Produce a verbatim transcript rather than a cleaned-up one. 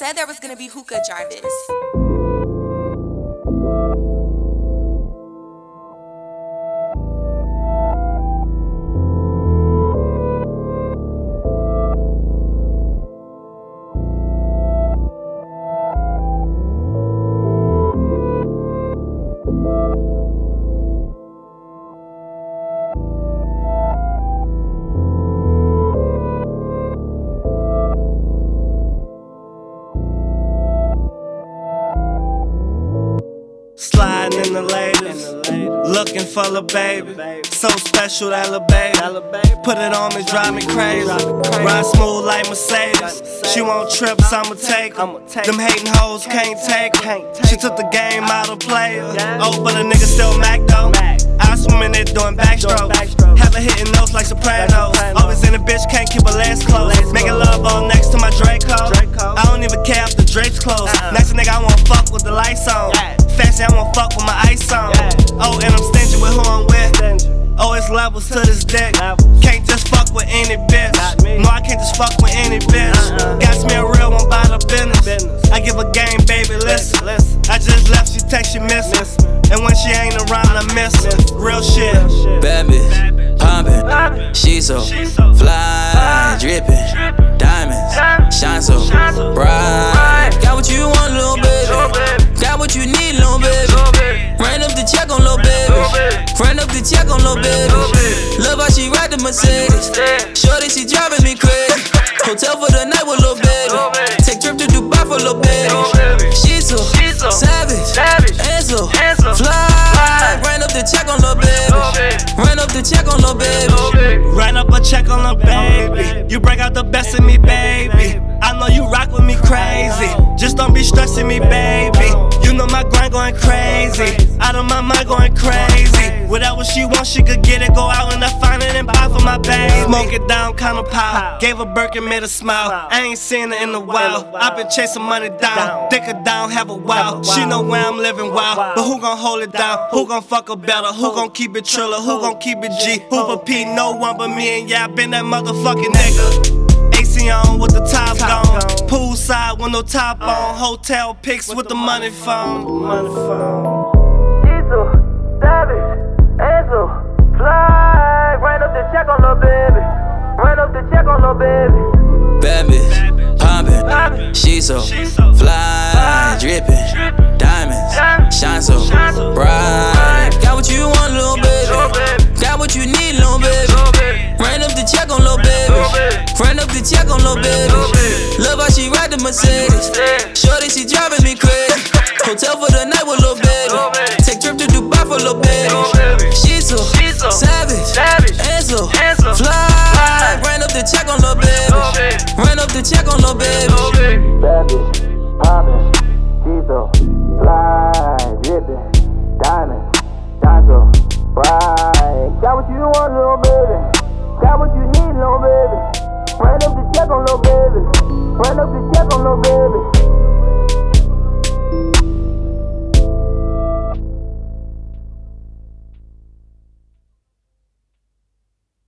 said there was gonna be hookah Jarvis. Sliding in the latest, looking for lil' baby. So special that lil' baby. Put it on me, drive me crazy. Ride smooth like Mercedes. She want trips, I'ma take her. Them hating hoes can't take her. She took the game out of player. Oh, but a nigga still Mac though. I swim in it doing backstroke. Have her hitting notes like Sopranos. Always in a bitch, can't keep her legs closed. Making love all next to my Draco. I don't even care if the drapes closed. Next nigga, I wanna fuck with the lights on. Fancy, I wanna fuck with my ice on. Oh, and I'm stingy with who I'm with. Oh, it's levels to this dick. Can't just fuck with any bitch. No, I can't just fuck with any bitch. Got me a real one by the business. I give a game, baby, listen. I just left, she text, she miss me. And when she ain't around, I miss her. Real shit. Bad bitch, poppin', she so fly, drippin', diamonds, shine so bright. Got what you want, little baby. Got what you need, little baby. Ran up the check on little baby. Ran up the check on little baby. Love how she ride the Mercedes. Shorty, she driving me crazy. Hotel for the night with little baby. Take trip to Dubai for little baby. She's so savage and so fly. Ran up the check on little baby. Ran up the check on little baby. Ran up a check on little baby. You bring out the best in me, baby. I know you rock with me crazy. Just don't be stressing me, baby. You know my grind going crazy. Out of my mind going crazy. Whatever she wants, she could get it. Go out and I find it and buy for my baby. Smoke it down, kinda pow. Gave her Birkin, made her smile. I ain't seen her in a while. I've been chasing money down. Dick her down, have a while. She know where I'm living wild. But who gon' hold it down? Who gon' fuck her better? Who gon' keep it triller? Who gon' keep it G? Hooper P, no one but me and yeah, I been that motherfucking nigga. A C on with the top gone. Poolside with no top on. Hotel pics with the money phone. She's so savage and so fly. Ran up the check on little baby. Ran up the check on little baby. Bad bitch, poppin', she so fly, drippin', diamonds, shine so bright. Got what you want, little baby. Got what you need, little baby. Ran up the check on little baby. Ran up the check on little baby. Love how she ride the Mercedes.